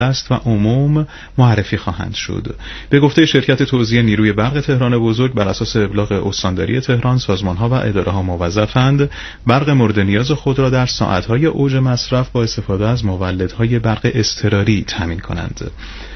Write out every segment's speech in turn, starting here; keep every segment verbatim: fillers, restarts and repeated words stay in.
است و عموم معرفی خواهند شد. به گفته شرکت توزیع نیروی برق تهران بزرگ، بر اساس ابلاغ استانداری تهران، سازمان‌ها و اداره‌ها موظفند برق مورد نیاز خود را در ساعت‌های اوج مصرف با استفاده از مولدهای برق اضطراری تامین کنند.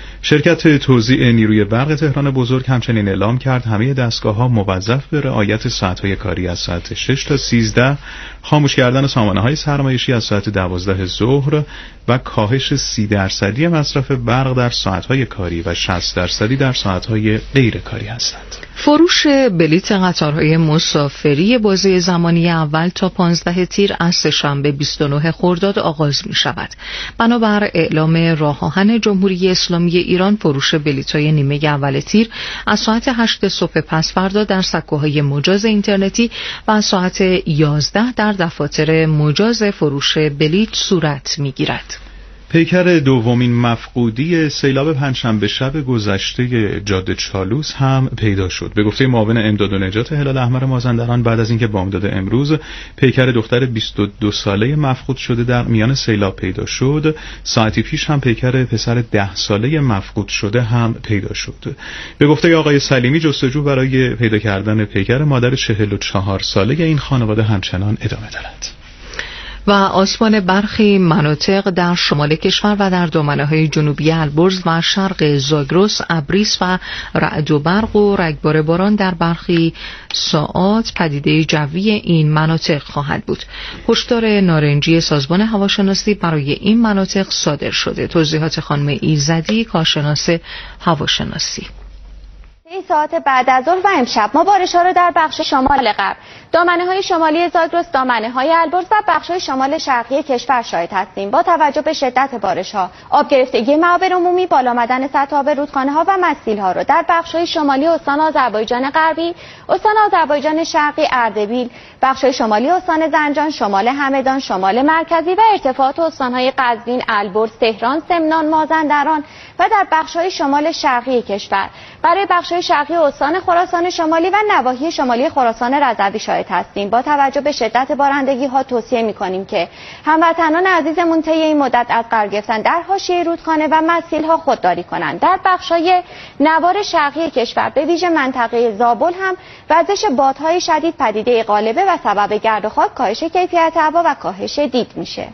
شرکت توزیع نیروی برق تهران بزرگ همچنین اعلام کرد همه دستگاه‌ها موظف به رعایت ساعت‌های کاری از ساعت شش تا سیزده، خاموش کردن سامانه‌های سرمایشی از ساعت دوازده ظهر و کاهش سی درصدی مصرف برق در ساعت‌های کاری و شصت درصدی در ساعت‌های غیر کاری هستند. فروش بلیت قطارهای مسافری بازه زمانی اول تا پانزده تیر از سه‌شنبه بیست و نه خرداد آغاز می شود. بنابر اعلام راه آهن جمهوری اسلامی ایران، فروش بلیط‌های نیمه اول تیر از ساعت هشت صبح پس فردا در سکوهای مجاز اینترنتی و از ساعت یازده در دفاتر مجاز فروش بلیط صورت می‌گیرد. پیکر دومین مفقودی سیلاب پنجشنبه شب گذشته جاده چالوس هم پیدا شد. به گفته معاون امداد و نجات هلال احمر مازندران، بعد از اینکه بامداد امروز پیکر دختر بیست و دو ساله مفقود شده در میان سیلاب پیدا شد، ساعتی پیش هم پیکر پسر ده ساله مفقود شده هم پیدا شد. به گفته آقای سلیمی، جستجو برای پیدا کردن پیکر مادر چهل و چهار ساله این خانواده همچنان ادامه دارد. و آسمان برخی مناطق در شمال کشور و در دامنه‌های جنوبی البرز و شرق زاگرس ابریس و رعد و برق و رگبار باران در برخی ساعات پدیده جوی این مناطق خواهد بود. هشدار نارنجی سازمان هواشناسی برای این مناطق صادر شده. توضیحات خانم ایزدی، کارشناس هواشناسی. این ساعت بعد از ظهر و امشب ما بارش‌ها رو در بخش شمال غرب، دامنه‌های شمالی زاگرس، دامنه‌های البرز و بخش‌های شمال شرقی کشور شاهد هستیم. با توجه به شدت بارش‌ها، آب گرفتگی معابر عمومی، بالا آمدن سطح آب رودخانه‌ها و مسیل‌ها رو در بخش‌های شمالی استان آذربایجان غربی، استان آذربایجان شرقی اردبیل، بخش‌های شمالی استان زنجان، شمال همدان، شمال مرکزی و ارتفاعات استان‌های قزوین، البرز، تهران، سمنان، مازندران و در بخش‌های شمال شرقی کشور. برای بخش‌های شرقی استان خراسان شمالی و نواحی شمالی خراسان رضوی شاهد هستیم. با توجه به شدت بارندگی‌ها توصیه می‌کنیم که هموطنان عزیزمون طی این مدت از قرار گرفتن در حاشیه رودخانه و مسیل‌ها خودداری کنند. در بخش‌های نوار شرقی کشور به ویژه منطقه زابل هم وزش بادهای شدید پدیده غالبه و سبب گرد و خاک، کاهش کیفیت هوا و کاهش دید میشه.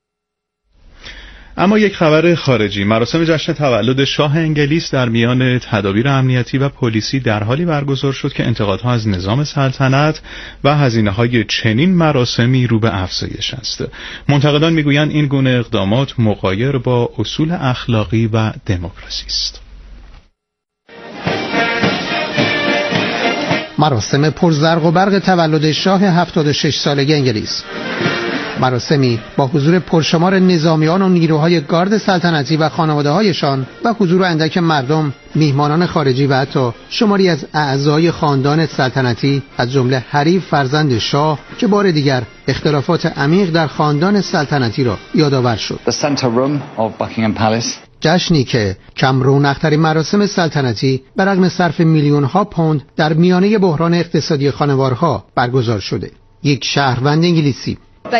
اما یک خبر خارجی: مراسم جشن تولد شاه انگلیس در میان تدابیر امنیتی و پلیسی در حالی برگزار شد که انتقادها از نظام سلطنت و هزینه‌های چنین مراسمی رو به افزایش است. منتقدان میگویند این گونه اقدامات مغایر با اصول اخلاقی و دموکراسی است. مراسم پرزرق و برق تولد شاه هفتاد و شش ساله انگلیس، مراسمی با حضور پرشمار نظامیان و نیروهای گارد سلطنتی و خانواده‌هایشان و حضور اندک مردم، میهمانان خارجی و حتی شماری از اعضای خاندان سلطنتی از جمله حریف فرزند شاه که بار دیگر اختلافات عمیق در خاندان سلطنتی را یادآور شد. The center room of Buckingham Palace. جشنی که کم رونق‌ترین مراسم سلطنتی بر رغم صرف میلیون‌ها پوند در میانه بحران اقتصادی خانوارها برگزار شده. یک شهروند انگلیسی: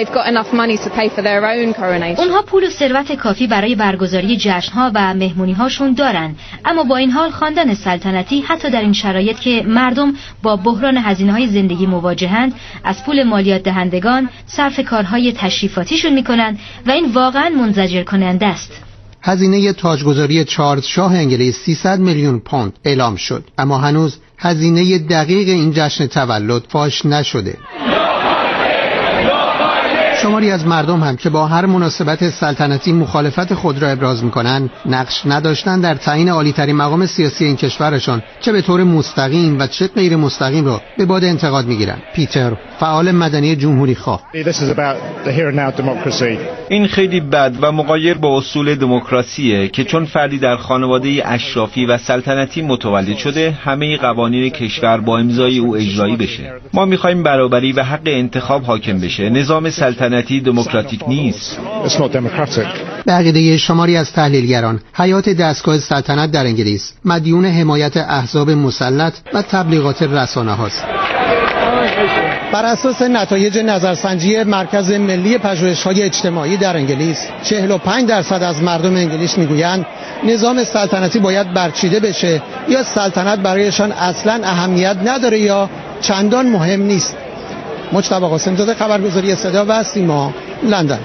اونها پول و ثروت کافی برای برگزاری جشن‌ها و مهمونی‌هاشون دارن، اما با این حال خاندان سلطنتی حتی در این شرایط که مردم با بحران هزینه‌های زندگی مواجهند، از پول مالیات دهندگان صرف کارهای تشریفاتیشون میکنن و این واقعاً منزجر کننده است. هزینه تاجگذاری چارلز شاه انگلیس سیصد میلیون پوند اعلام شد، اما هنوز هزینه دقیق این جشن تولد فاش نشده. شماری از مردم هم که با هر مناسبت سلطنتی مخالفت خود را ابراز می‌کنند، نقش نداشتن در تعیین عالی‌ترین مقام سیاسی این کشورشان، چه به طور مستقیم و چه غیر مستقیم، را به باد انتقاد می‌گیرند. پیتر، فعال مدنی جمهوری خواه: این خیلی بد و مغایر با اصول دموکراسیه که چون فردی در خانواده اشرافی و سلطنتی متولد شده، همه قوانین کشور با امضای او اجرایی بشه. ما می‌خوایم برابری و حق انتخاب حاکم بشه. نظام سلطنتی دموکراتیک نیست. به عقیده شماری از تحلیلگران، حیات دستگاه سلطنت در انگلیس مدیون حمایت احزاب مسلط و تبلیغات رسانه هاست. بر اساس نتایج نظرسنجی مرکز ملی پژوهش‌های اجتماعی در انگلیس، چهل و پنج درصد از مردم انگلیس میگویند نظام سلطنتی باید برچیده بشه یا سلطنت برایشان اصلاً اهمیت نداره یا چندان مهم نیست. مجتبی قاسم‌زاده، خبرگزاری صدا و سیما، لندن.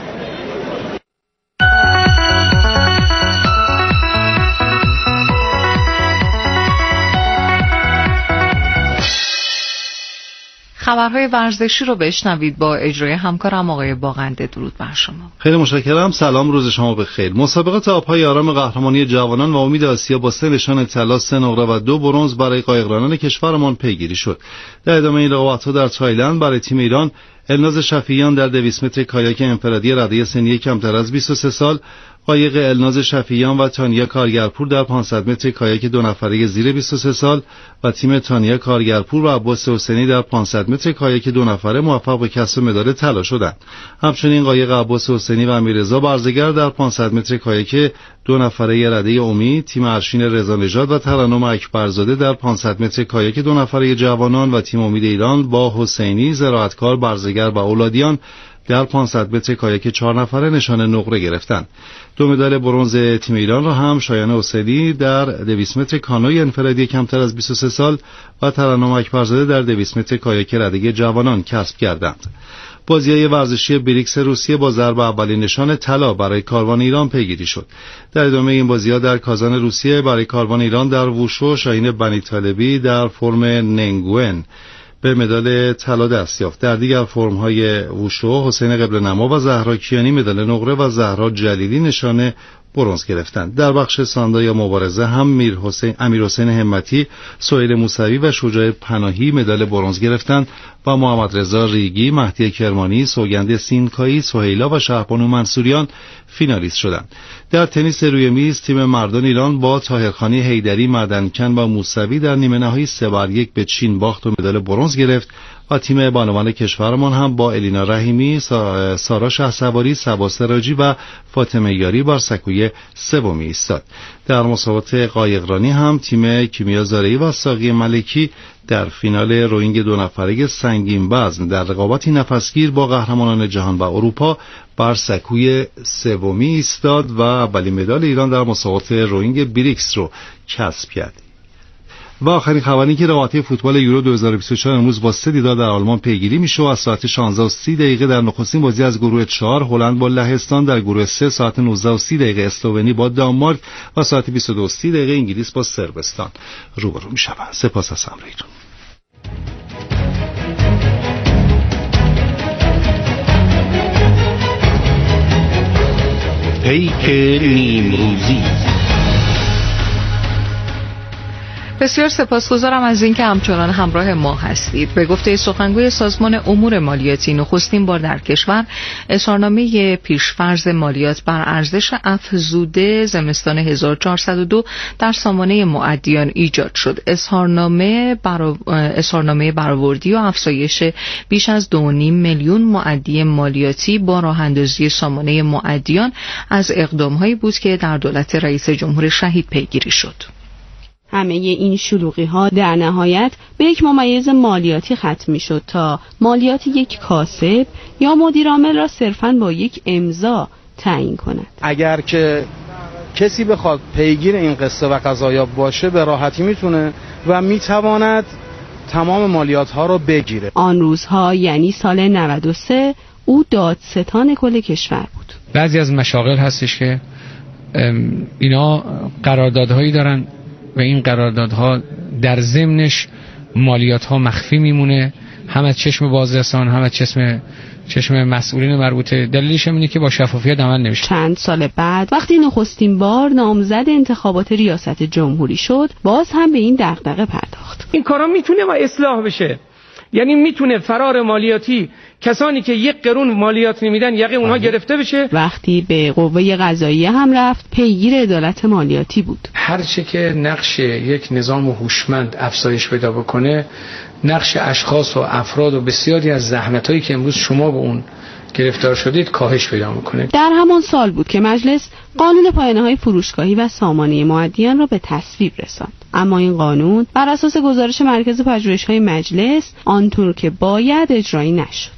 خبرهای ورزشی رو بشنوید با اجرای همکارم آقای باغنده. درود بر شما. خیلی متشکرم. سلام، روز شما بخیر. مسابقات آبهای آرام قهرمانی جوانان و امید آسیا با سه نشان طلا، سه نقره و دو برنز برای قایقرانان کشورمان پیگیری شد. در ادامه این رقابت‌ها در تایلند برای تیم ایران الناز شفیعیان در دویست متر کایاک انفرادی رده سنی کمتر از بیست و سه سال، قایق الناز شفیعیان و تانیا کارگرپور در پانصد متر کایاک دو نفره زیر بیست و سه سال و تیم تانیا کارگرپور و عباس حسینی در پانصد متر کایاک دو نفره موفق به کسب مدال طلا شدند. همچنین قایق عباس حسینی و امیررضا برزگر در پانصد متر کایاک دو نفره رده امید، تیم ارشین رضا نژاد و ترنم اکبرزاده در پانصد متر کایاک دو نفره جوانان و تیم امید ایران با حسینی، زراعتکار، برزگر و اولادیان در پانصد متر کایاک چهار نفره نشان نقره گرفتند. دو مدال برنز تیم ایران را هم شایان حسینی در دویست متر کانوی انفرادی کمتر از بیست و سه سال و ترنم اکبرزاده در دویست متر کایاک رده جوانان کسب کردند. بازی‌های ورزشی بریکس روسیه با ضرب اولین نشان طلا برای کاروان ایران پیگیری شد. در ادامه این بازی‌ها در کازان روسیه برای کاروان ایران در ووشو شاهین بنی طالبی در فرم ننگوئن به مدال طلا دست یافت. در دیگر فرم‌های ووشو حسین قبل نما و زهرا کیانی مدال نقره و زهرا جلیلی نشان برنز گرفتند. در بخش ساندا یا مبارزه هم میر حسین، امیر حسین همتی، سهیل موسوی و شجاع پناهی مدال برنز گرفتند و محمد رضا ریگی، مهدی کرمانی، سوگند سینکایی، سهیلا و شهربانو منصوریان فینالیست شدند. در تنیس روی میز تیم مردان ایران با طاهرخانی حیدری، معدنکن و موسوی در نیمه نهایی سه بر یک به چین باخت و مدال برنز گرفت و تیم بانوان کشورمان هم با الینا رحیمی، سارا شهسواری، صبا سراجی و فاطمه یاری بر سکوی سومی ایستاد. در مسابقات قایقرانی هم تیم کیمیا زارعی و ساقی ملکی در فینال روینگ دو نفره سنگین وزن در رقابتی نفسگیر با قهرمانان جهان و اروپا بر سکوی سومی ایستاد و اولین مدال ایران در مسابقات روینگ بریکس رو کسب کرد. و آخرین خبری که رقابت فوتبال یورو دو هزار و بیست و چهار امروز با سه دیدار در آلمان پیگیری میشه و از ساعت شانزده و سی دقیقه در نخستین بازی از گروه چهار هلند با لهستان، در گروه سه ساعت نوزده و سی دقیقه اسلوونی با دانمارک و ساعت بیست و دو و سی دقیقه انگلیس با صربستان روبرو میشوند. سپاس از همراهیتون. پیک نیمروزی. بسیار سپاسگزارم از اینکه همچنان همراه ما هستید. به گفته سخنگوی سازمان امور مالیاتی، نخستین بار در کشور اظهارنامه پیشفرض مالیات بر ارزش افزوده زمستان هزار و چهارصد و دو در سامانه مؤدیان ایجاد شد. اظهارنامه برا... اظهارنامه برآوردی و افزایش بیش از دو و نیم میلیون مؤدی مالیاتی با راه اندازی سامانه مؤدیان از اقدام‌هایی بود که در دولت رئیس جمهور شهید پیگیری شد. همه این شلوغی ها در نهایت به یک ممیز مالیاتی ختم می شد تا مالیات یک کاسب یا مدیرعامل را صرفاً با یک امضا تعیین کند. اگر که کسی بخواد پیگیر این قصه و قضایا باشه به راحتی میتونه و میتواند تمام مالیات ها را بگیره. آن روزها یعنی سال نود و سه او دادستان کل کشور بود. بعضی از مشاغل هستش که اینا قراردادهایی دارن و این قراردادها در ضمنش مالیات ها مخفی میمونه، هم از چشم بازرسان هم از چشم چشم مسئولین مربوطه. دلیلش اینه که با شفافیت عمل نمیشه. چند سال بعد وقتی نخستین بار نامزد انتخابات ریاست جمهوری شد، باز هم به این دغدغه پرداخت. این کارا میتونه و اصلاح بشه، یعنی میتونه فرار مالیاتی، کسانی که یک قرون مالیات نمیدن یقه اونها گرفته بشه. وقتی به قوه قضاییه هم رفت، پیگیر عدالت مالیاتی بود. هر چه که نقش یک نظام هوشمند افزایش پیدا بکنه، نقش اشخاص و افراد و بسیاری از زحمتایی که امروز شما به اون گرفتار شدید کاهش پیدا میکنه. در همان سال بود که مجلس قانون پایانه‌های فروشگاهی و سامانه معدیان را به تصویب رساند. اما این قانون بر اساس گزارش مرکز پژوهش‌های مجلس آنطور که باید اجرایی نشد.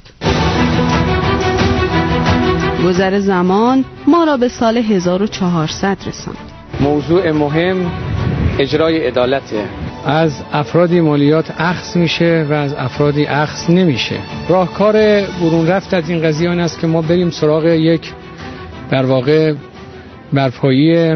گذر زمان ما را به سال هزار و چهارصد رساند. موضوع مهم اجرای عدالته. از افرادی مالیات اخذ میشه و از افرادی اخذ نمیشه. راهکار برون رفت از این قضیه آن است که ما بریم سراغ یک در واقع برپایی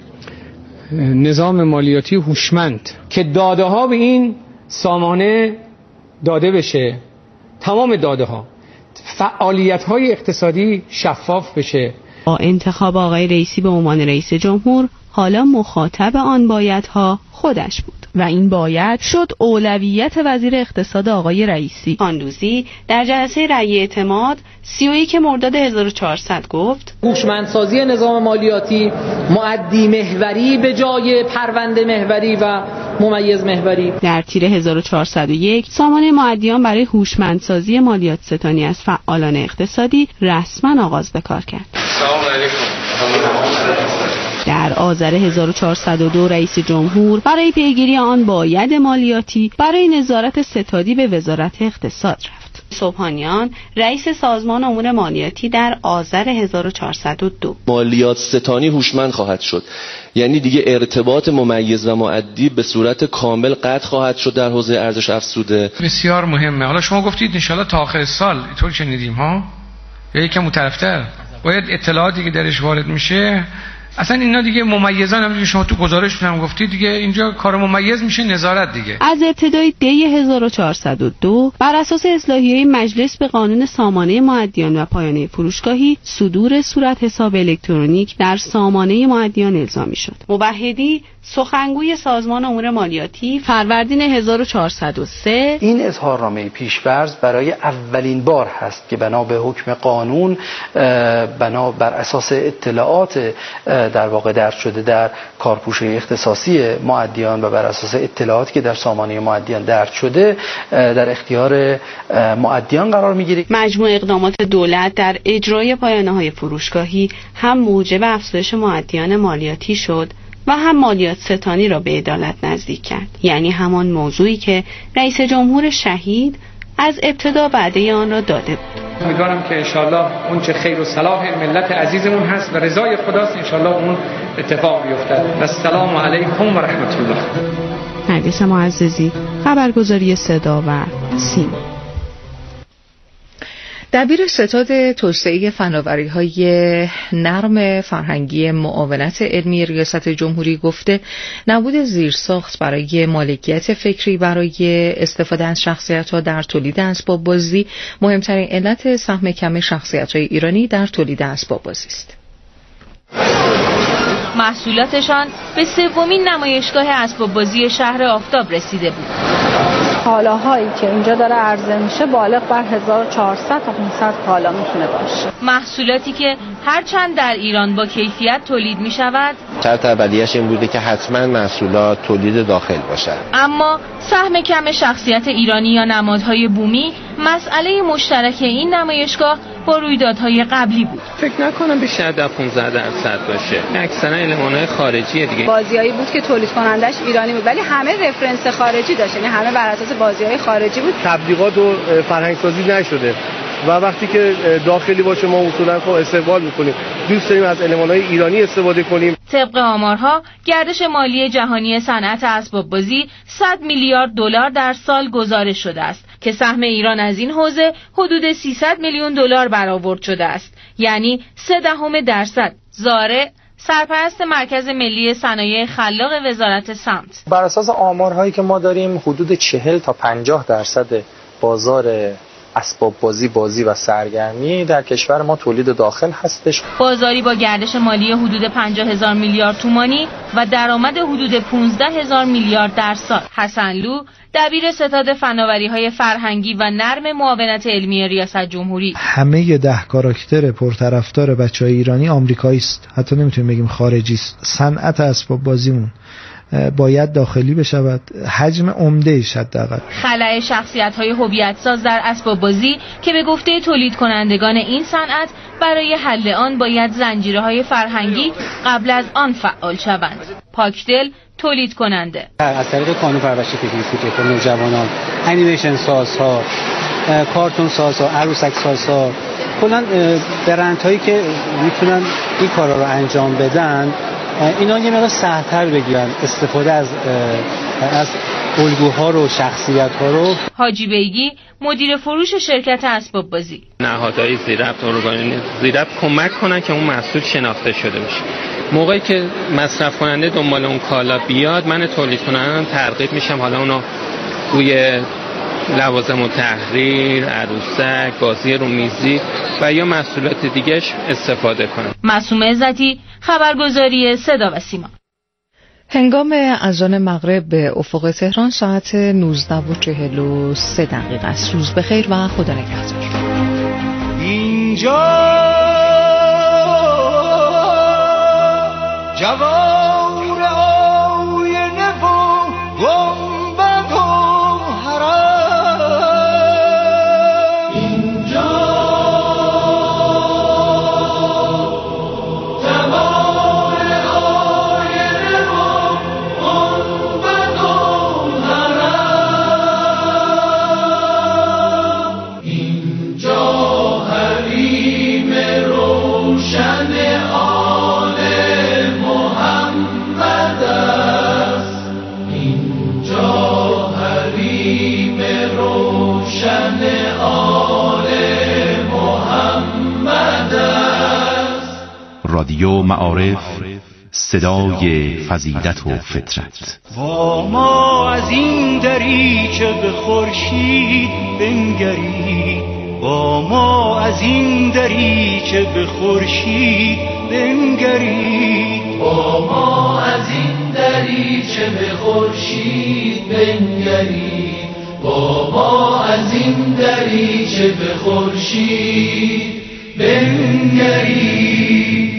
نظام مالیاتی هوشمند که داده ها به این سامانه داده بشه، تمام داده ها، فعالیت های اقتصادی شفاف بشه. با انتخاب آقای رئیسی به عنوان رئیس جمهور حالا مخاطب آن بایدها خودش بود و این باید شد اولویت وزیر اقتصاد آقای رئیسی. آندوزی در جلسه رأی اعتماد سی و یک مرداد هزار و چهارصد گفت هوشمندسازی نظام مالیاتی، معدی محوری به جای پرونده محوری و ممیز محوری. در تیر هزار و چهارصد و یک سامانه معدیان برای هوشمندسازی مالیات ستانی از فعالان اقتصادی رسما آغاز به کار کرد. سلام علیکم. در آذر هزار و چهارصد و دو رئیس جمهور برای پیگیری آن باید مالیاتی برای نظارت ستادی به وزارت اقتصاد رفت. سبحانیان رئیس سازمان امور مالیاتی در آذر هزار و چهارصد و دو مالیات ستانی هوشمند خواهد شد، یعنی دیگه ارتباط ممیز و معدی به صورت کامل قطع خواهد شد در حوزه ارزش افزوده. بسیار مهمه. حالا شما گفتید ان شاءالله تا آخر سال، اینطور شنیدیم ها، یا یکم مترفتر باید اطلاعاتی که درش وارد میشه، اصلا اینا دیگه ممیزان، هم دیگه شما تو گزارشتون هم گفتید دیگه اینجا کار ممیز میشه نظارت دیگه. از ابتدای دی هزار و چهارصد و دو بر اساس اصلاحیه مجلس به قانون سامانه معدیان و پایانه فروشگاهی صدور صورت حساب الکترونیک در سامانه معدیان الزامی شد. موحدی سخنگوی سازمان امور مالیاتی فروردین هزار و چهارصد و سه این اظهارنامه پیش‌فرض برای اولین بار هست که بنا به حکم قانون، بنا بر اساس اطلاعات در واقع درج شده در کارپوشه اختصاصی معدیان و بر اساس اطلاعاتی که در سامانه معدیان درج شده در اختیار معدیان قرار می‌گیره. مجموع اقدامات دولت در اجرای پایانه‌های فروشگاهی هم موجب افزایش معدیان مالیاتی شد و هم مالیات ستانی را به عدالت نزدیک کرد، یعنی همان موضوعی که رئیس جمهور شهید از ابتدا وعده آن را داده بود. امیدوارم که انشالله اون چه خیر و صلاح ملت عزیزمون هست و رضای خداست انشالله اون اتفاق بیفته. و السلام علیکم و رحمت الله. نرگس معززی، خبرگزاری صدا و سیما. دبیر ستاد توسعه فناوری‌های نرم فرهنگی معاونت علمی ریاست جمهوری گفته نبود زیرساخت برای مالکیت فکری برای استفاده از شخصیت‌ها در تولید اسباب بازی مهمترین علت سهم کم شخصیت‌های ایرانی در تولید اسباب بازی است. محصولاتشان به سومین نمایشگاه اسباب بازی شهر آفتاب رسیده بود. کالاهایی که اینجا داره عرضه میشه بالغ بر هزار و چهارصد تا پانصد کالا میتونه باشه. محصولاتی که هرچند در ایران با کیفیت تولید میشود، شرط اولیه‌اش این بوده که حتما محصولات تولید داخل باشن. اما سهم کم شخصیت ایرانی یا نمادهای بومی مسئله مشترک این نمایشگاه با رویدادهای قبلی بود. فکر نکنم بیشتر در پانزده درصد باشه. اکثرا المان‌های خارجی دیگه. بازیایی بود که تولید کنندش ایرانی بود ولی همه رفرنس خارجی داشت، یعنی همه بر اساس بازی‌های خارجی بود. تبلیغات و فرهنگ‌سازی نشده و وقتی که داخلی باشه ما اصولاً خب استقبال می‌کنیم. دوست داریم از المان‌های ایرانی استفاده کنیم. طبق آمارها گردش مالی جهانی صنعت اسباب بازی صد میلیارد دلار در سال گزارش شده است که سهم ایران از این حوزه حدود سیصد میلیون دلار برآورد شده است، یعنی سه دهم درصد. زاره سرپرست مرکز ملی صنایع خلاق وزارت سمت: بر اساس آمارهایی که ما داریم حدود چهل تا پنجاه درصد بازار اسباب بازی بازی و سرگرمی در کشور ما تولید داخل هستش. بازاری با گردش مالی حدود پنجاه هزار میلیارد تومانی و درآمد حدود پانزده هزار میلیارد در سال. حسن لو دبیر ستاد فناوری‌های فرهنگی و نرم معاونت علمی ریاست جمهوری: همه ده کاراکتر پرطرفدار بچهای ایرانی آمریکایی است، حتی نمیتونیم بگیم خارجی است. صنعت اسباب بازیمون باید داخلی بشود، حجم عمده‌ایش حداقل. خلأ شخصیت‌های هویت‌ساز در اسباب بازی که به گفته تولید کنندگان این صنعت برای حل آن باید زنجیره‌های فرهنگی قبل از آن فعال شوند. پاکدل تولید کننده از طریق کانون پرورش تکنیکی که نوجوانان، انیمیشن سازها، کارتون سازها، عروسک سازها، کلا برندهایی که میتونن این کارا رو انجام بدن، اینا یه مقدار سخت‌تر بگیرن استفاده از از الگوها رو، شخصیت‌ها رو. حاجی بیگی مدیر فروش شرکت اسباب بازی: نهادهای زیرربط، ارگان زیرربط کمک کنن که اون محصول شناخته شده بشه. موقعی که مصرف کننده دنبال اون کالا بیاد، من تولید کننده ترغیب میشم حالا اونو روی لوازم التحریر، عروسک، بازی رومیزی و یا محصولات دیگه‌اش استفاده کنم. معصومه عزتی، خبرگزاری صدا و سیما. هنگام اذان مغرب به افق تهران ساعت نوزده و چهل و سه دقیقه است. روز بخیر و خدا نگهدار. اینجا جوار آینه و گنبد و حرم، اینجا جوار آینه و گنبد و حرم، اینجا حریم روشن آل محمد است، اینجا حریم روشن آل محمد است. رادیو معارف، صدای فضیلت و فطرت. با ما از این دریچه به خورشید بنگرید، با ما از این دریچه به خورشید بنگرید، با ما از این دریچه به خورشید بنگرید، با ما از این دریچه به خورشید بنگرید.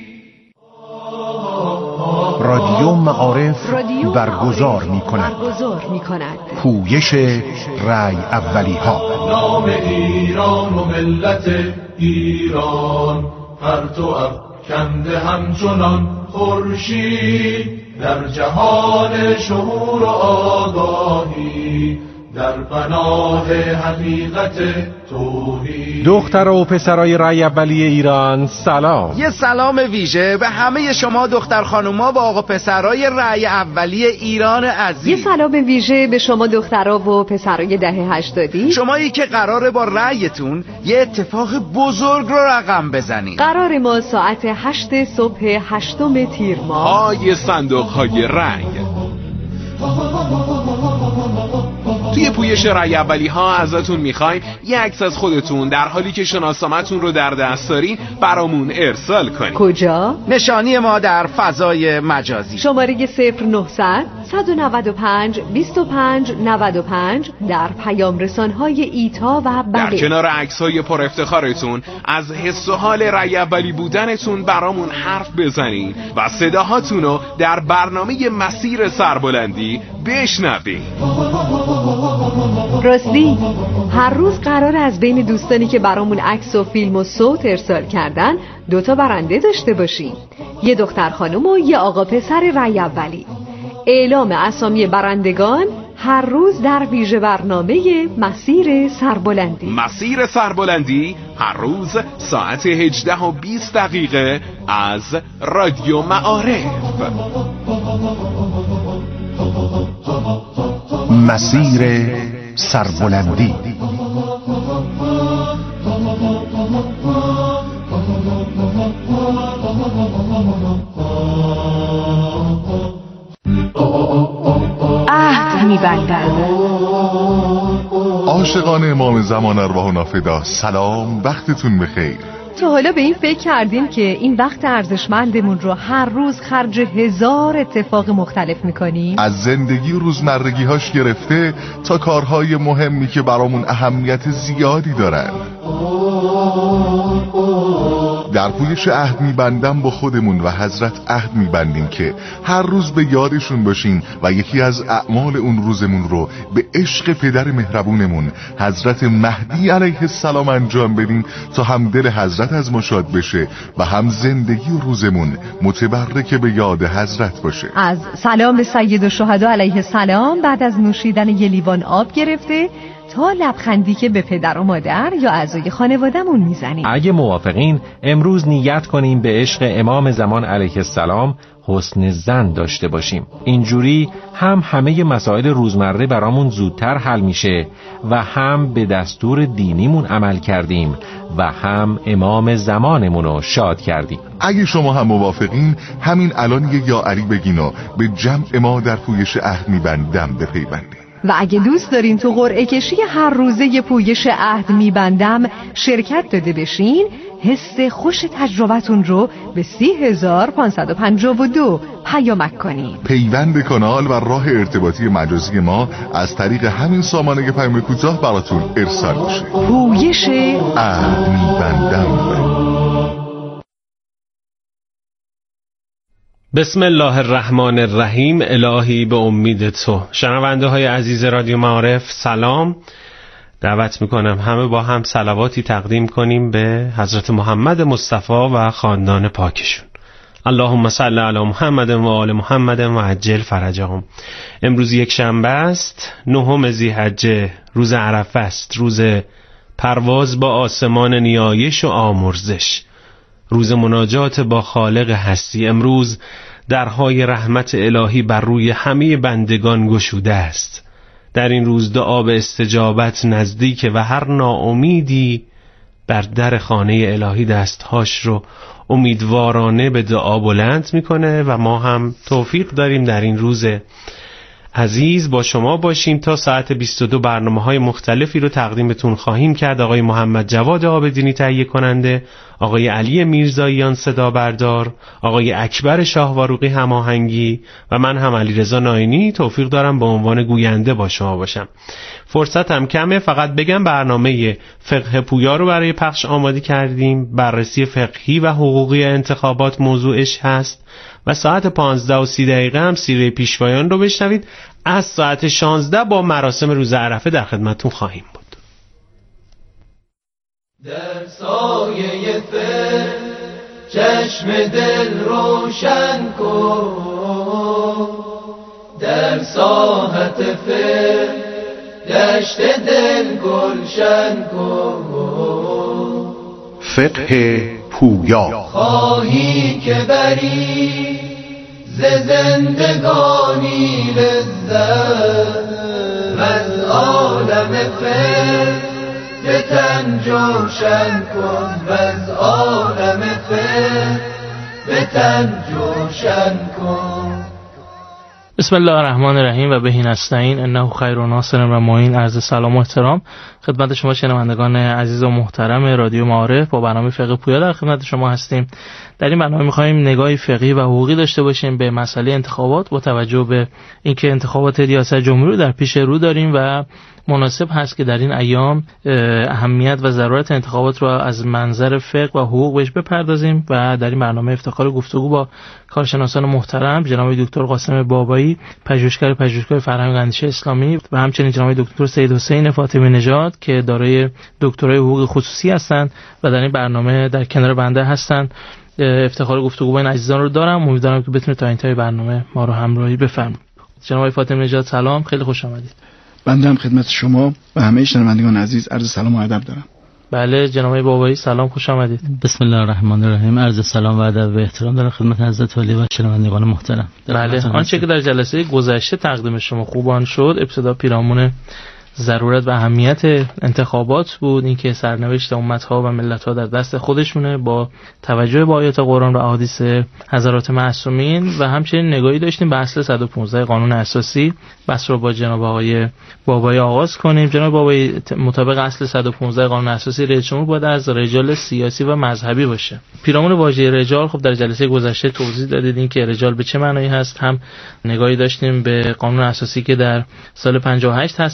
رادیو معارف برگزار می کند پویش رأی اولی ها. نام ایران و ملت ایران پرتو افکنده همچنان خورشید، در جهان شعور و آگاهی، در پناه حقیقت توحید. دختر و پسرای رأی اولی ایران سلام. یه سلام ویژه به همه شما دختر خانوما و آقا پسرای رأی اولی ایران عزیز. یه سلام ویژه به شما دخترها و پسرای دهه هشتادی، شمایی که قراره با رأیتون یه اتفاق بزرگ رو رقم بزنید. قرار ما ساعت هشت صبح هشتم تیر ماه های صندوق های رأی توی پویش رأی اولی ها ازتون میخوایم یه عکس از خودتون در حالی که شناسنامه‌تون رو در دست دارین برامون ارسال کنید. کجا؟ نشانی ما در فضای مجازی. شماره صفر نهصد صد و نود و پنج بیست و پنج نود و پنج در پیام رسان‌های ایتا و بله. در کنار عکس‌های پر افتخارتون از حس و حال رأی اولی بودنتون برامون حرف بزنید و صداهاتون رو در برنامه مسیر سربلندی بشنوید. راستی هر روز قرار از بین دوستانی که برامون عکس و فیلم و صوت ارسال کردن دوتا برنده داشته باشیم، یه دختر خانم و یه آقا پسر رأی اولی. اعلام اسامی برندگان هر روز در ویژه برنامه مسیر سربلندی. مسیر سربلندی هر روز ساعت هجده و بیست دقیقه از رادیو معارف. مسیر سربلندی. عهد می‌بندم. عاشقان امام زمان ارواح نافدا سلام، وقتتون بخیر. تا حالا به این فکر کردین که این وقت ارزشمندمون رو هر روز خرج هزار اتفاق مختلف میکنیم؟ از زندگی و روزمرگی هاش گرفته تا کارهای مهمی که برامون اهمیت زیادی دارن. در پویش عهد میبندم با خودمون و حضرت عهد میبندیم که هر روز به یادشون باشیم و یکی از اعمال اون روزمون رو به عشق پدر مهربونمون حضرت مهدی علیه السلام انجام بدیم تا هم دل حضرت از ما شاد بشه و هم زندگی و روزمون متبرک به یاد حضرت باشه. از سلام سید الشهدا علیه السلام بعد از نوشیدن یه لیوان آب گرفته تا لبخندی که به پدر و مادر یا اعضای خانواده‌مون میزنیم. اگه موافقین امروز نیت کنیم به عشق امام زمان علیه السلام حسن ظن داشته باشیم. اینجوری هم همه مسائل روزمره برامون زودتر حل میشه و هم به دستور دینیمون عمل کردیم و هم امام زمانمون رو شاد کردیم. اگه شما هم موافقین همین الان یه یا علی بگین و به جمع ما در پویش عهد میبندم بپیوندیم. و اگه دوست دارین تو قرعه کشی هر روزه ی پویش عهد میبندم شرکت داده بشین، حس خوش تجربتون رو به سی هزار پانصد و پنجاه و دو پیامک کنین. پیوند کانال و راه ارتباطی مجازی ما از طریق همین سامانه پیام کوتاه براتون ارسال میشه. پویش عهد میبندم. بسم الله الرحمن الرحیم. الهی به امید تو. شنونده های عزیز رادیو معارف سلام. دعوت میکنم همه با هم صلواتی تقدیم کنیم به حضرت محمد مصطفی و خاندان پاکشون. اللهم صل علی محمد و آل محمد و عجل فرجهم. امروز یک شنبه است، نهم ذی‌حجه، روز عرفه است، روز پرواز با آسمان نیایش و آمرزش، روز مناجات با خالق هستی. امروز درهای رحمت الهی بر روی همه بندگان گشوده است. در این روز دعا به استجابت نزدیک و هر ناامیدی بر در خانه الهی دستهاش رو امیدوارانه به دعا بلند میکنه و ما هم توفیق داریم در این روز عزیز با شما باشیم. تا ساعت بیست و دو برنامه‌های مختلفی رو تقدیمتون خواهیم کرد. آقای محمد جواد آبدینی تهیه کننده، آقای علی میرزاییان صدا بردار، آقای اکبر شاهواروقی هماهنگی و من هم علیرضا ناینی توفیق دارم به عنوان گوینده با شما باشم. فرصتم کمه، فقط بگم برنامه فقه پویا رو برای پخش آماده کردیم. بررسی فقهی و حقوقی انتخابات موضوعش هست و ساعت پانزده و سی دقیقه هم سیره پیشوایان رو بشنوید. از ساعت شانزده با مراسم روز عرفه در خدمتتون خواهیم بود. در سایه فقه چشم دل روشن کن، در ساحت فقه دشت دل گلشن کن. فقه پویا. خواهی که بری ز زندگانی لذت و از عالم فقه به تن جوشن کن، و از عالم فقه به تن جوشن کن. بسم الله الرحمن الرحیم و بهی نستعین انه خیر و ناصر و معین. عرض سلام و احترام خدمت شما شنوندگان عزیز و محترم رادیو معارف. با برنامه فقه پویا در خدمت شما هستیم. در این برنامه می‌خوایم نگاهی فقهی و حقوقی داشته باشیم به مسئله انتخابات با توجه به اینکه انتخابات ریاست جمهوری در پیش رو داریم و مناسب هست که در این ایام اهمیت و ضرورت انتخابات رو از منظر فقه و حقوق بهش بپردازیم و در این برنامه افتخار گفتگو با کارشناسان محترم جناب دکتر قاسم بابایی، پژوهشگر پژوهشگاه فرهنگ و اندیشه اسلامی و همچنین جناب دکتر سید حسین فاطمی نژاد که دارای دکترای حقوق خصوصی هستند و در این برنامه در کنار بنده هستند. افتخار گفتگو با این عزیزان رو دارم. امیدوارم که بتونید تا انتهای برنامه ما رو همراهی بفرمایید. جناب فاطمی نژاد سلام، خیلی خوش آمدید. بنده هم خدمت شما و همه شنوندگان عزیز عرض سلام و ادب دارم. بله جناب بابایی سلام، خوش آمدید. بسم الله الرحمن الرحیم. عرض سلام و ادب و احترام دارم خدمت حضرت عالی و شنوندگان محترم. بله آنچه که در جلسه گذشته تقدیم شما خوبان شد، ابتدا پیرامون ضرورت و اهمیت انتخابات بود، اینکه سرنوشت امت‌ها و ملت‌ها در دست خودشونه با توجه به آیات قرآن و احادیث حضرات معصومین و همچنین نگاهی داشتیم به اصل صد و پانزده قانون اساسی. بس رو با جناب آقای بابایی آغاز کنیم. جناب بابایی، مطابق اصل صد و پانزده قانون اساسی رئیس جمهور باید از رجال سیاسی و مذهبی باشه. پیرامون واژه رجال خب در جلسه گذشته توضیح دادید اینکه رجال به چه معنایی هست. هم نگاهی داشتیم به قانون اساسی که در سال پنجاه و هشت تصویب شده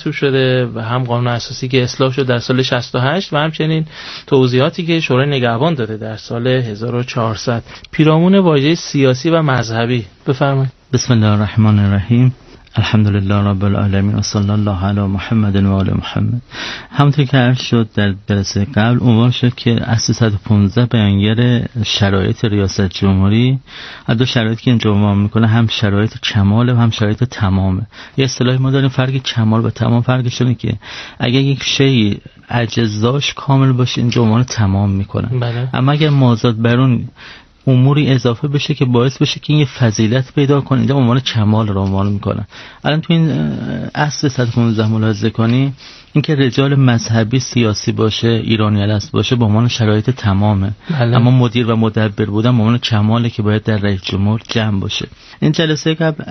شده و هم قانون اساسی که اصلاح شد در سال شصت و هشت و همچنین توضیحاتی که شورای نگهبان داده در سال هزار و چهارصد. پیرامون واژه سیاسی و مذهبی بفرمایید. بسم الله الرحمن الرحیم. الحمدلله رب العالمین و صلی الله علی محمد و آل محمد. همونطور که عرض شد در جلسه قبل عنوان شد که اصل صد و پانزده بیانگر شرایط ریاست جمهوری از دو شرایطی که اینجا عنوان میکنه، هم شرایط کمال و هم شرایط تمامه. یه اصطلاحی ما داریم فرق کمال و تمام. فرقش اینه که اگر یک شی اجزاش کامل باشه اینجا عنوان تمام میکنه، بله. اما اگر مازاد بر اون اموری اضافه بشه که باعث بشه که این یه فضیلت پیدا کنه اینجا عنوان کمال رو عنوان میکنن. الان تو این اصل صد و پانزده ملاحظه کنی اینکه رجال مذهبی سیاسی باشه، ایرانی الاصل باشه به عنوان شرایط تمامه، بله. اما مدیر و مدبر بودن به عنوان کماله که باید در رئیس جمهور جمع باشه. این جلسه قبل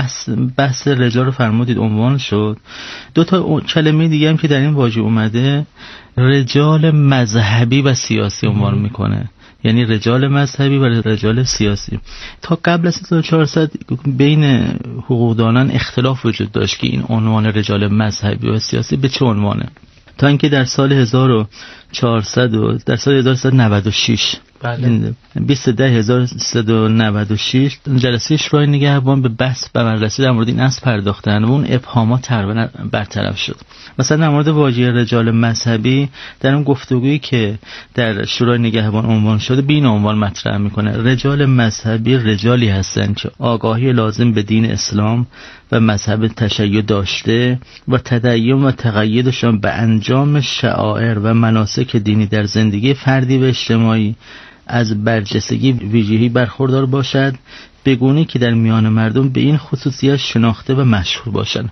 بحث رجال رو فرمودید عنوان شد. دو تا کلمه دیگه هم که در این واژه اومده، رجال مذهبی و سیاسی عنوان میکنه، یعنی رجال مذهبی و رجال سیاسی. تا قبل از هزار و چهارصد بین حقوقدانان اختلاف وجود داشت که این عنوان رجال مذهبی و سیاسی به چه عنوانه، تا اینکه در سال هزار و چهارصد و در سال هزار و سیصد و نود و شش بله. بیست و ده هزار و سیصد و نود و شش جلسه شورای نگهبان به بحث و بررسی در مورد این اصل پرداختن و اون ابهامات تقریبا برطرف شد. مثلا در مورد واژه رجال مذهبی در اون گفتگویی که در شورای نگهبان عنوان شده به این عنوان مطرح میکنه: رجال مذهبی رجالی هستند که آگاهی لازم به دین اسلام و مذهب تشیع داشته و تدین و تقییدشان به انجام شعائر و مناسک دینی در زندگی فردی و اجتماعی از برجستگی ویژگی برخوردار باشد، به گونه‌ای که در میان مردم به این خصوصیت شناخته و مشهور باشند.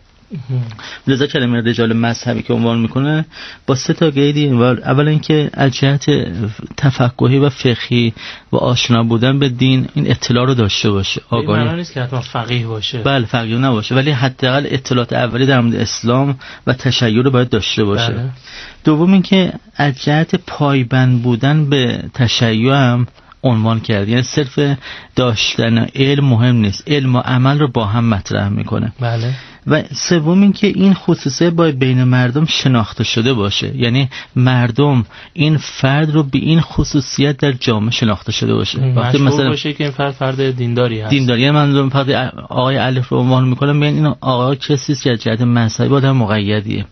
لذا کلمه رجال مذهبی که عنوان میکنه با سه تا قیدی، اولا اینکه از جهت تفقهی و فقهی و آشنا بودن به دین این اطلاع رو داشته باشه. آگاهی این معنی نیست که حتما فقیه باشه، بله فقیه نباشه، ولی حداقل اطلاعات اولیه در مورد اسلام و تشیع رو باید داشته باشه. بله. دوم اینکه از جهت پایبند بودن به تشیع هم عنوان کرد، یعنی صرف داشتن علم مهم نیست، علم و عمل رو با هم مطرح میکنه. بله. و سوم این که این خصوصیت باید بین مردم شناخته شده باشه، یعنی مردم این فرد رو به این خصوصیت در جامعه شناخته شده باشه. وقتی مثلا باشه که این فرد فرد دینداری هست، دینداری، یعنی من فقط آقای الف رو عنوان میکنم ببین این آقا کسی است که از جهت مذهبی آدم مقیدیه.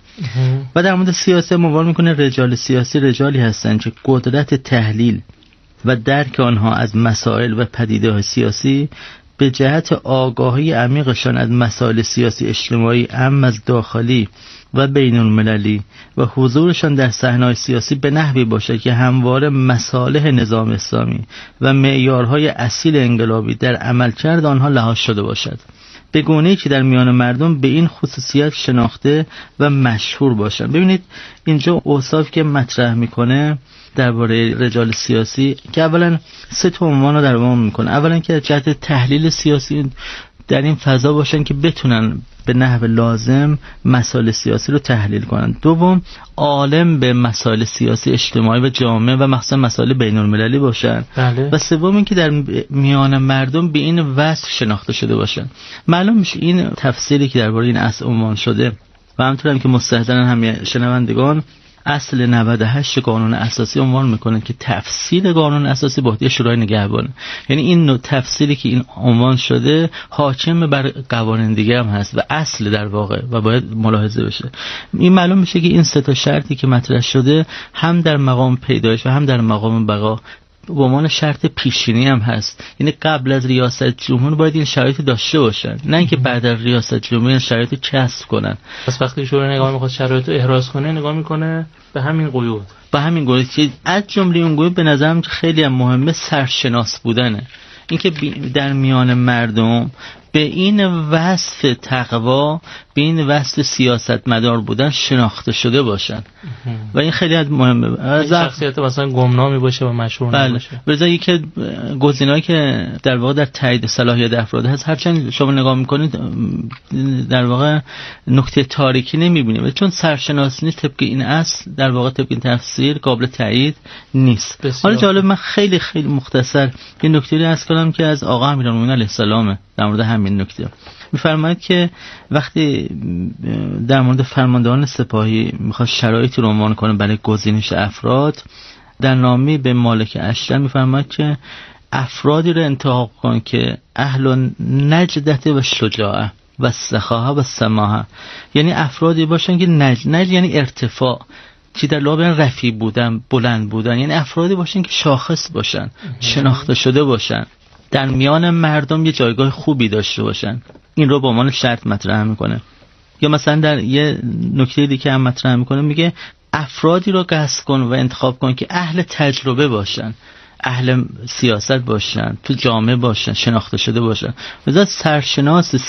و در مورد سیاسی عنوان میکنه رجال سیاسی رجالی هستند که قدرت تحلیل و درک آنها از مسائل و پدیده‌های سیاسی به جهت آگاهی عمیقشان از مسائل سیاسی اجتماعی عام از داخلی و بین المللی و حضورشان در صحنه‌های سیاسی به نحوی باشد که همواره مصالح نظام اسلامی و معیارهای اصیل انقلابی در عملکرد آنها لحاظ شده باشد، به گونه‌ای که در میان مردم به این خصوصیت شناخته و مشهور باشند. ببینید اینجا اوصاف که مطرح میکنه درباره رجال سیاسی که اولا سه تا عنوان رو در عنوان میکنه. اولا که جهت تحلیل سیاسی در این فضا باشن که بتونن به نحو لازم مسائل سیاسی رو تحلیل کنن. دوم عالم به مسائل سیاسی اجتماعی و جامعه و مخصوصا مسائل بین المللی باشن. بله. و سوم این که در میان مردم به این وصف شناخته شده باشن. معلوم میشه این تفسیری که درباره این اصل عنوان شده و همونطور هم که مستحضرن هم شنوندگان اصل نود و هشت قانون اساسی عنوان میکنه که تفسیر قانون اساسی با عهده شورای نگهبان، یعنی این نوع تفسیری که این عنوان شده حاکم بر قوانین دیگه هم هست و اصل در واقع و باید ملاحظه بشه. این معلوم میشه که این سه تا شرطی که مطرح شده هم در مقام پیدایش و هم در مقام بقا به عنوان شرط پیشینی هم هست، یعنی قبل از ریاست جمهور باید این شرایط داشته باشن، نه اینکه بعد از ریاست جمهور این شرایط کسب کنن. پس وقتی شورای نگاه میخواد شرایط رو احراز کنه نگاه میکنه به همین قیود، به همین قیود که از جمله اون قیود به نظرم خیلی هم مهمه سرشناس بودنه، اینکه در میان مردم به این وصف تقوا، به این وصف سیاستمدار بودن شناخته شده باشن و این خیلی مهمه. از شخصیت مثلا گمنامی باشه و مشهور بله. نباشه. بذار یکی گزینه‌ای که در واقع در تایید صلاحیت افراد هست، هرچند شما نگاه میکنید در واقع نکته تاریکی نمیبینید چون سرشناسی نیست، طبق این اصل در واقع طبق این تفسیر قابل تایید نیست. حالا جالب من خیلی خیلی مختصر یه نکته‌ای عرض کنم که از آقا امیرالمومنین علیه السلام در مورد همین نکته میفرماید که وقتی وقتی در مورد فرماندهان سپاهی میخواد شرایطی رو عنوان کنه برای گزینش افراد، در نامه به مالک اشتر میفرماید که افرادی رو انتخاب کن که اهل نجدت و شجاعه و سخاها و سماحه، یعنی افرادی باشن که نج نج یعنی ارتفاع، چی در لابن رفیع بودن، بلند بودن، یعنی افرادی باشن که شاخص باشن، شناخته شده باشن، در میان مردم یه جایگاه خوبی داشته باشن. این رو به عنوان شرط مطرح میکنه. یا مثلا در یه نکته دیگه هم مطرح میکنه، میگه افرادی رو قصد کن و انتخاب کن که اهل تجربه باشن، اهل سیاست باشن، تو جامعه باشن، شناخته شده باشن. مثلا سرشناس